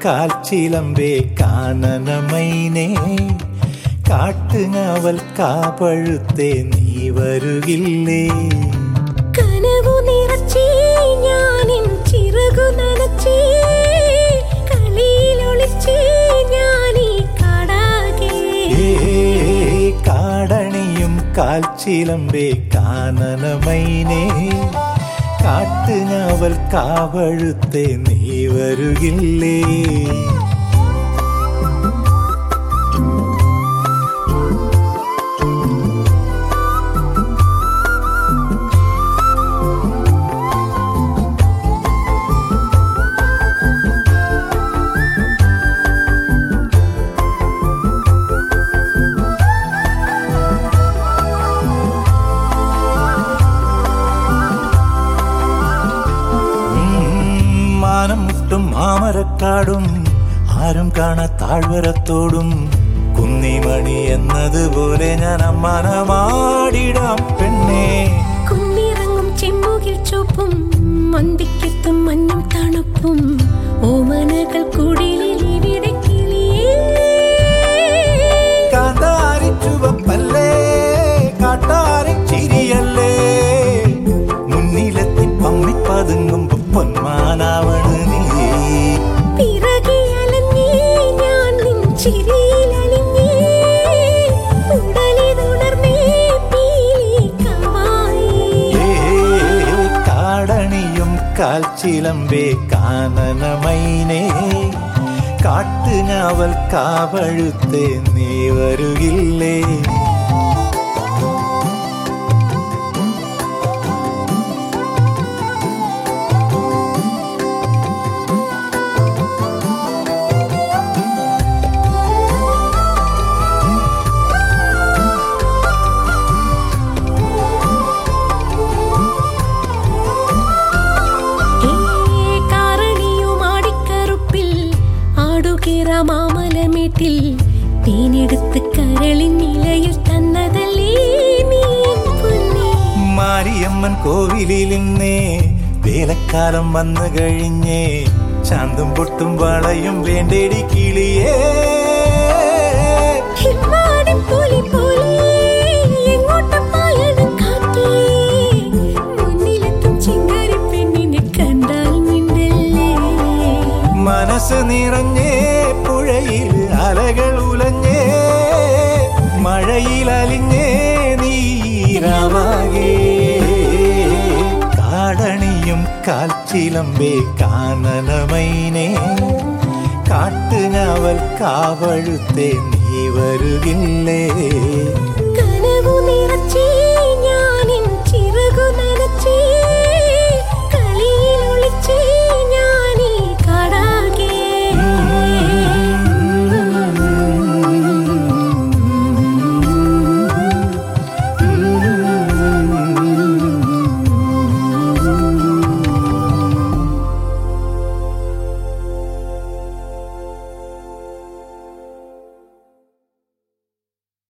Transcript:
കാൽച്ചിലമ്പേ കാനനമൈനേ കാട്ടുങ്ങാവൽ കാപ്പഴുത്തേ നീ വരുകില്ലേ കനവു നിറച്ചേ ഞാനിൻ ചിറകു നനച്ചേ കളിയിലൊളിച്ചേ ഞാനീ കാടാകെ കാടണിയും കാൽച്ചിലമ്പേ കാനനമൈനേ കാട്ടുങ്ങാവൽ കാവഴുത്തേ നീ വരുകില്ലേ മുട്ടും മാമരക്കാടും ആരും കാണാ താഴ്വരത്തോടും കുന്നിമണി എന്നതുപോലെ ഞാൻ അമ്മാനമാടിടാം പെണ്ണേ കുന്നിറങ്ങും ചെമ്മുകിൽ ചുവപ്പും മന്തിക്കെത്തും മഞ്ഞും തണുപ്പും ഓമനകൾ കുടിലിൽ ഇവിടെ കിളിയേ കാന്താരി ചുവപ്പല്ലേ കാട്ടാരി ചിരിയല്ലേ മുന്നിലെത്തി പമ്മിപ്പതുങ്ങുമ്പോ പൊന്മാനാവണ് നീ പിറകിലഞ്ഞേ ഞാൻ നിൻ ചിരിയിലലിഞ്ഞേ ഉടലിതുണർന്നേ പീലി കവായി കാടണിയും കാൽച്ചിലമ്പേ കാനനമൈനേ കാട്ടുഞാവൽ കാവഴുത്തേ നീ വരുകില്ലേ മാമലമേട്ടിൽ തേനെടുത്ത് കരളിൻ നിലയിൽ തന്നതല്ലേ മാരിയമ്മൻ കോവിലിൽ നിന്നേ വേലക്കാലം വന്നു കഴിഞ്ഞേ ചാന്തും പൊട്ടും വളയും വേണ്ടേടി കിളിയേ മനസ്സ് നിറഞ്ഞേ പുഴയിൽ അലകൾ ഉലഞ്ഞേ മഴയിൽ അലിഞ്ഞേ നീരാവാകേ കാടണിയും കാൽച്ചിലമ്പേ കാനനമൈനേ കാട്ടുഞാവൽ കാവഴുത്തേ നീ വരുകില്ലേ